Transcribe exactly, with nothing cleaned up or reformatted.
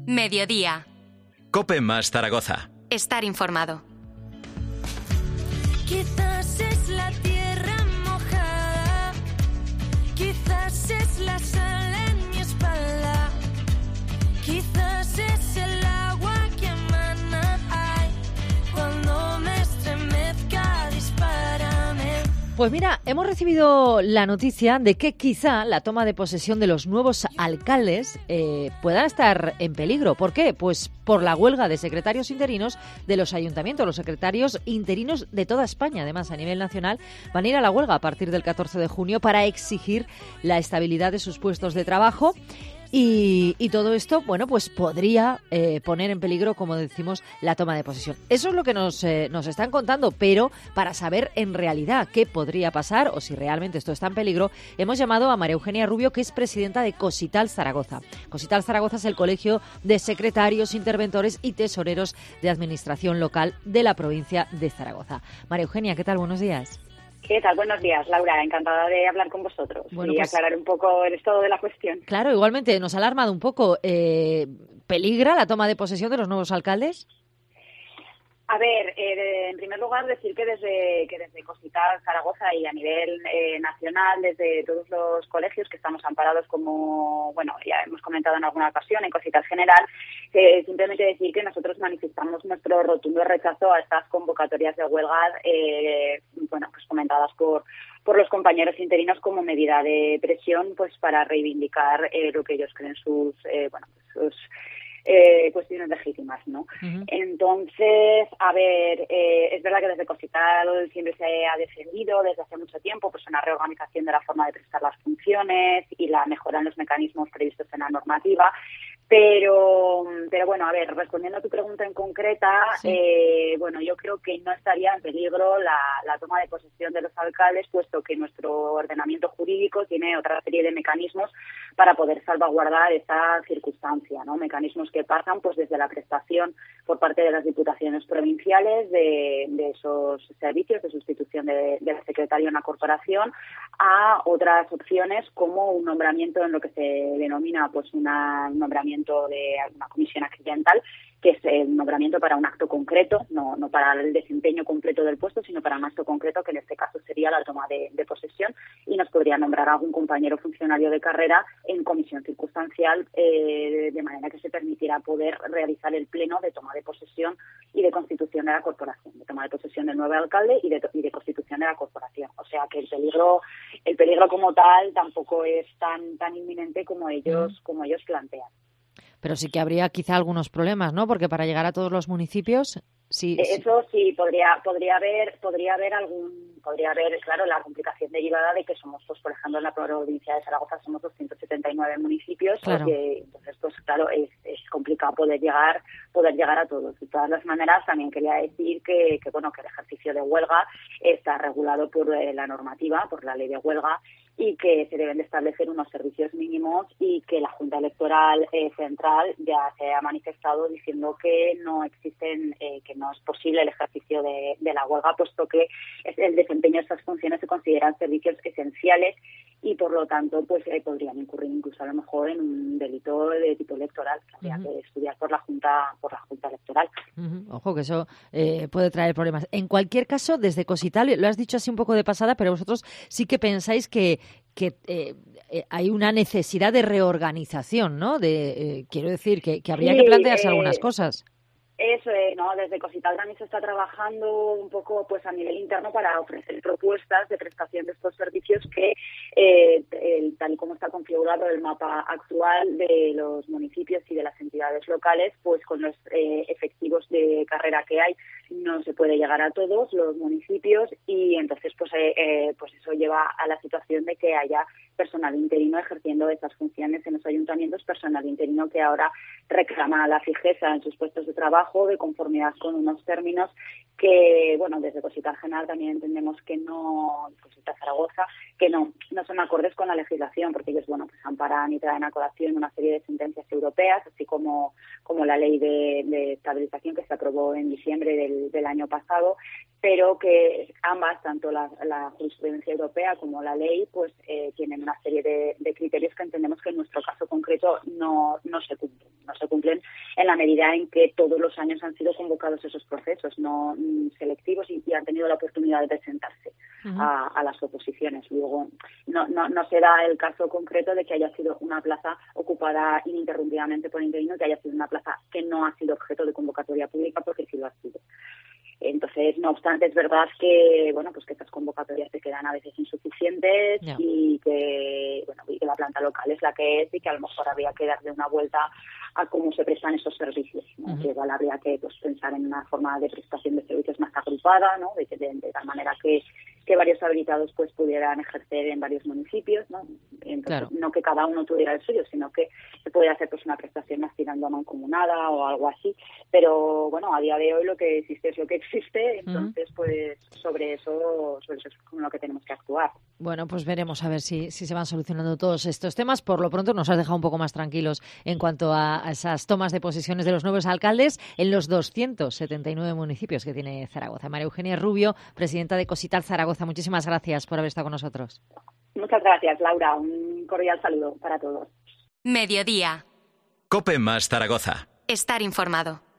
Mediodía. COPE más Zaragoza. Estar informado. Quizás es la tierra mojada, quizás es la sal en mi espalda, quizás es el agua que emana, ay, cuando me estremezca, dispárame. Pues mira, hemos recibido la noticia de que quizá la toma de posesión de los nuevos alcaldes eh, pueda estar en peligro. ¿Por qué? Pues por la huelga de secretarios interinos de los ayuntamientos. Los secretarios interinos de toda España, además a nivel nacional, van a ir a la huelga a partir del catorce de junio para exigir la estabilidad de sus puestos de trabajo. Y, y todo esto, bueno, pues podría eh, poner en peligro, como decimos, la toma de posesión. Eso es lo que nos, eh, nos están contando, pero para saber en realidad qué podría pasar o si realmente esto está en peligro, hemos llamado a María Eugenia Rubio, que es presidenta de Cosital Zaragoza. Cosital Zaragoza es el colegio de secretarios, interventores y tesoreros de administración local de la provincia de Zaragoza. María Eugenia, ¿qué tal? Buenos días. ¿Qué tal? Buenos días, Laura. Encantada de hablar con vosotros bueno, y pues, aclarar un poco el estado de la cuestión. Claro, igualmente nos ha alarmado un poco. Eh, ¿Peligra la toma de posesión de los nuevos alcaldes? A ver, eh, en primer lugar decir que desde que desde Cosital Zaragoza y a nivel eh, nacional, desde todos los colegios que estamos amparados, como bueno ya hemos comentado en alguna ocasión en Cosital General, eh, simplemente decir que nosotros manifestamos nuestro rotundo rechazo a estas convocatorias de huelga, eh, bueno pues comentadas por por los compañeros interinos como medida de presión, pues para reivindicar eh, lo que ellos creen sus eh, bueno pues, sus Eh, cuestiones legítimas, ¿no? Uh-huh. Entonces, a ver, eh, es verdad que desde Cosital siempre se ha defendido desde hace mucho tiempo pues una reorganización de la forma de prestar las funciones y la mejora en los mecanismos previstos en la normativa, pero, pero bueno, a ver, respondiendo a tu pregunta en concreta, sí. eh, bueno, yo creo que no estaría en peligro la, la toma de posesión de los alcaldes, puesto que nuestro ordenamiento jurídico tiene otra serie de mecanismos para poder salvaguardar esa circunstancia, ¿no? Mecanismos que pasan pues desde la prestación por parte de las diputaciones provinciales de, de esos servicios de sustitución de, de la secretaria en la corporación a otras opciones como un nombramiento en lo que se denomina pues una, un nombramiento de una comisión accidental, que es el nombramiento para un acto concreto, no, no para el desempeño completo del puesto, sino para un acto concreto, que en este caso sería la toma de, de posesión, y nos podría nombrar algún compañero funcionario de carrera en comisión circunstancial, eh, de manera que se permitirá poder realizar el pleno de toma de posesión y de constitución de la corporación, de toma de posesión del nuevo alcalde y de, y de constitución de la corporación. O sea que el peligro, el peligro como tal tampoco es tan, tan inminente como ellos, como ellos plantean. Pero sí que habría quizá algunos problemas, ¿no? Porque para llegar a todos los municipios, sí. Eso sí, podría podría haber podría haber algún podría haber, claro, la complicación derivada de que somos, pues por ejemplo, en la provincia de Zaragoza somos doscientos setenta y nueve municipios, claro. Porque, entonces, pues claro, es, es complicado poder llegar poder llegar a todos. De todas las maneras, también quería decir que, que bueno, que el ejercicio de huelga está regulado por eh, la normativa, por la ley de huelga, y que se deben de establecer unos servicios mínimos, y que la Junta Electoral eh, Central ya se ha manifestado diciendo que no existen, eh, que no es posible el ejercicio de, de la huelga, puesto que el desempeño de estas funciones se consideran servicios esenciales y por lo tanto pues eh, podrían incurrir incluso a lo mejor en un delito de tipo electoral que habría uh-huh. que estudiar por la Junta por la Junta Electoral. Uh-huh. Ojo, que eso eh, puede traer problemas. En cualquier caso, desde Cosital, lo has dicho así un poco de pasada, pero vosotros sí que pensáis que que eh, eh, hay una necesidad de reorganización, ¿no? De eh, quiero decir que, que habría sí, que plantearse eh... algunas cosas. Eso es, ¿no? Desde Cosital también se está trabajando un poco pues a nivel interno para ofrecer propuestas de prestación de estos servicios que, eh, el, tal y como está configurado el mapa actual de los municipios y de las entidades locales, pues con los eh, efectivos de carrera que hay no se puede llegar a todos los municipios, y entonces pues eh, eh, pues eso lleva a la situación de que haya personal interino ejerciendo esas funciones en los ayuntamientos, personal interino que ahora reclama la fijeza en sus puestos de trabajo de conformidad con unos términos que, bueno, desde Cosital General también entendemos que no, Cosital Zaragoza, que no, no son acordes con la legislación, porque ellos, bueno, pues amparan y traen a colación una serie de sentencias europeas, así como, como la ley de, de estabilización que se aprobó en diciembre del, del año pasado, pero que ambas, tanto la, la jurisprudencia europea como la ley, pues eh, tienen una serie de, de criterios que entendemos que en nuestro caso concreto no, no se cumplen, no se cumplen en la medida en que todos los años han sido convocados esos procesos no mm, selectivos y, y han tenido la oportunidad de presentarse uh-huh. a, a las oposiciones. Luego, no, no, no será el caso concreto de que haya sido una plaza ocupada ininterrumpidamente por interino, que haya sido una plaza que no ha sido objeto de convocatoria pública, porque sí lo ha sido. Entonces, no obstante, es verdad que bueno, pues que estas convocatorias se quedan a veces insuficientes yeah. y que bueno, y que la planta local es la que es y que a lo mejor habría que darle una vuelta a cómo se prestan esos servicios, ¿no? Uh-huh. Que igual habría que pues pensar en una forma de prestación de servicios más agrupada, ¿no? De, de, de tal manera que, que varios habilitados pues pudieran ejercer en varios municipios, ¿no? Entonces, claro. no que cada uno tuviera el suyo, sino que se pudiera hacer pues una prestación más tirando a mancomunada o algo así. Pero bueno, a día de hoy lo que existe es lo que existe, entonces uh-huh. pues sobre eso, sobre eso es con lo que tenemos que actuar. Bueno, pues veremos a ver si, si se van solucionando todos estos temas. Por lo pronto nos has dejado un poco más tranquilos en cuanto a esas tomas de posesiones de los nuevos alcaldes en los doscientos setenta y nueve municipios que tiene Zaragoza. María Eugenia Rubio, presidenta de Cosital Zaragoza, muchísimas gracias por haber estado con nosotros. Muchas gracias, Laura. Un cordial saludo para todos. Mediodía. COPE más Zaragoza. Estar informado.